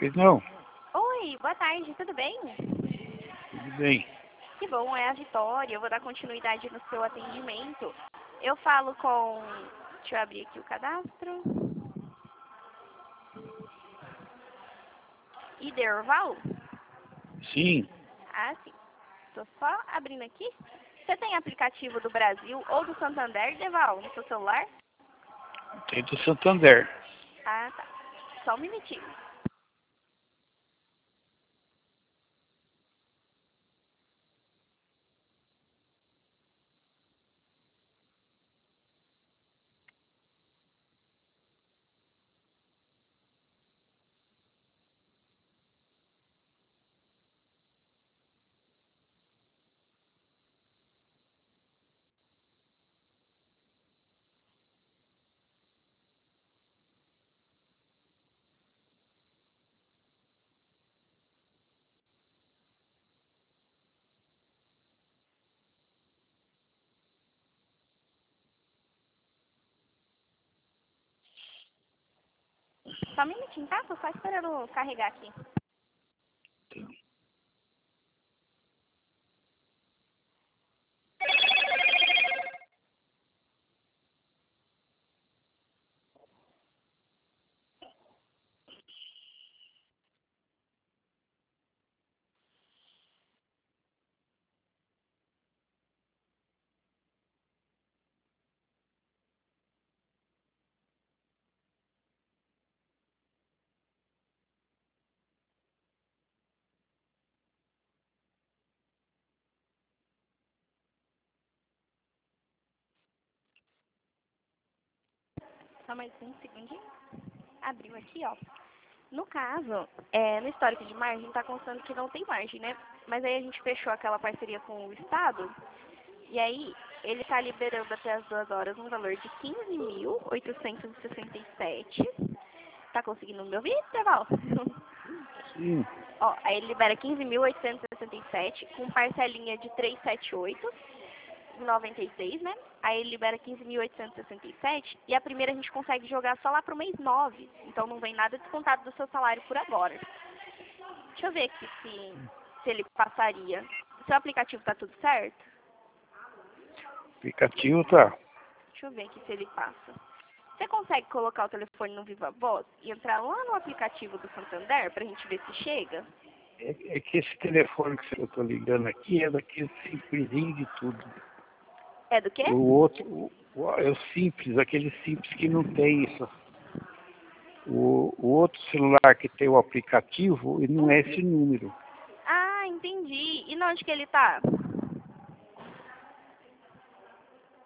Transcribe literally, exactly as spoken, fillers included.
Pois não, Oi, boa tarde, tudo bem? tudo bem. Que bom, é a Vitória, eu vou dar continuidade no seu atendimento. Eu falo com... Deixa eu abrir aqui o cadastro. Iderval? Sim, Ah, sim. Tô só abrindo aqui. Você tem aplicativo do Brasil ou do Santander, Deval, no seu celular? tem do Santander. Ah, tá. Só um minutinho. Só um minutinho, tá? Tô só esperando carregar aqui. Só mais um segundinho. Abriu aqui, ó. No caso, é, no histórico de margem, está constando que não tem margem, né? Mas aí a gente fechou aquela parceria com o Estado, e aí ele está liberando até as duas horas um valor de quinze mil oitocentos e sessenta e sete. Tá conseguindo me ouvir, Deval? Sim, Ó, aí ele libera quinze mil oitocentos e sessenta e sete, com parcelinha de trezentos e setenta e oito e noventa e seis, né? Aí ele libera quinze mil oitocentos e sessenta e sete e a primeira a gente consegue jogar só lá pro mês nove. Então não vem nada descontado do seu salário por agora. Deixa eu ver aqui se, se ele passaria. Seu aplicativo tá tudo certo? o aplicativo tá. Deixa eu ver aqui se ele passa. Você consegue colocar o telefone no Viva Voz e entrar lá no aplicativo do Santander pra gente ver se chega? É, é que esse telefone que eu tô ligando aqui é daquele simplesinho de tudo. É do quê? O outro o, o- é o simples, aquele simples que não tem isso. O, o outro celular que tem o aplicativo, e não é esse número. Ah, entendi. E onde que ele tá?